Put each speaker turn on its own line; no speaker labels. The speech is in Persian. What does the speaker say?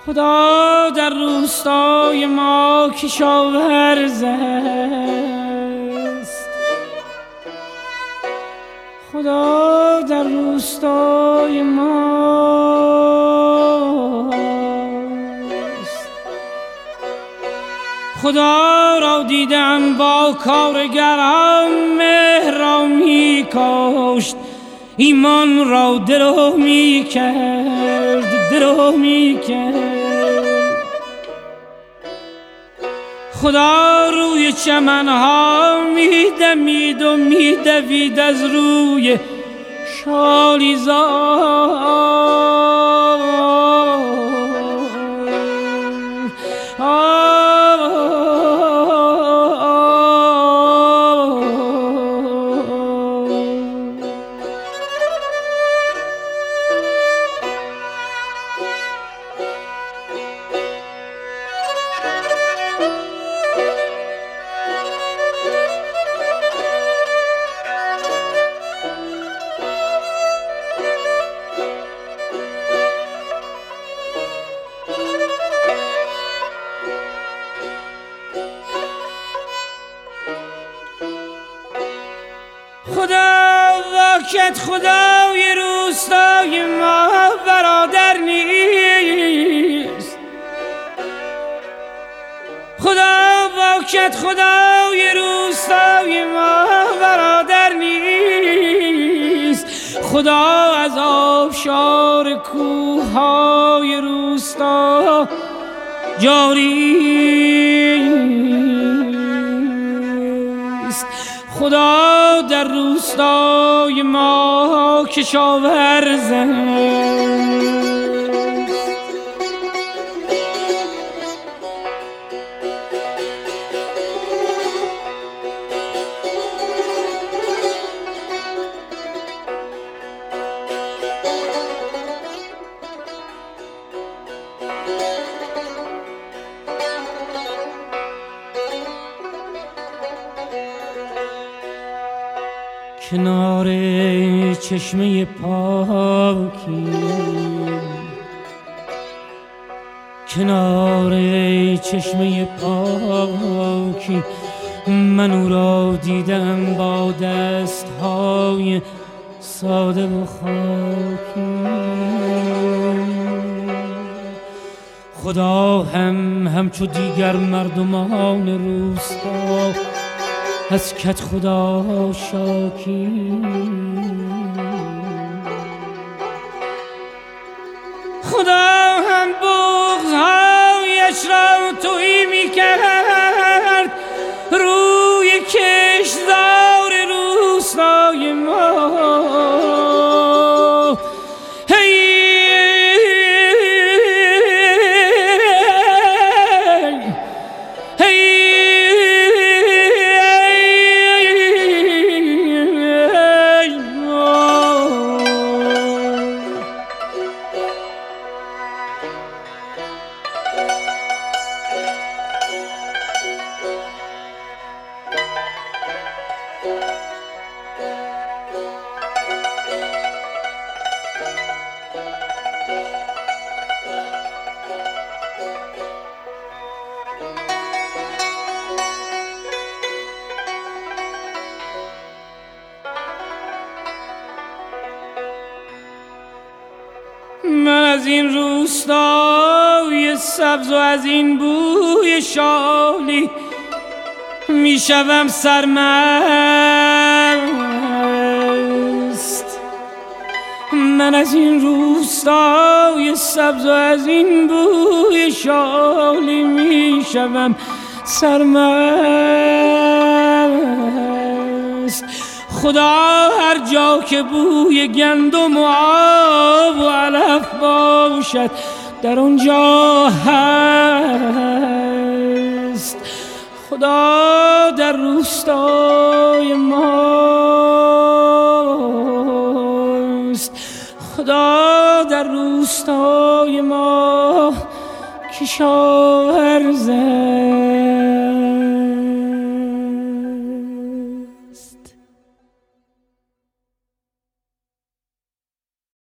خدا در روستای ما کشاورز است. خدا در روستای ماست. خدا را دیدم با کارگران مهر را می کاشت، ایمان را درو می کرد، درو می کرد. خدا روی چمنها می دمید و می دوید از روی شالیزار. خدا واکت خدای روستای ما برادر نیست. خدا واکت خدای روستای ما برادر نیست. خدا از آبشار کوههای روستا جاری است. خدا در روستای ما کشاورز است. کنار چشمه پاکی، کنار چشمه پاکی، من او را دیدم با دستهای ساده و خاکی. خدا همچو دیگر مردمان روستا از کت خدا شاکی. خدا هم بغض‌هایش را تهی می کرد روی کشتزار روستای ما. من از این روستای سبز و از این بوی شالی میشوم سرمست. من از این روستای سبز و از این بوی شالی میشوم سرمست. خدا هر جا که بوی گندم و آب و علف باشد در اونجا هست. خدا در روستای ماست. خدا در روستای ما کشاورز است.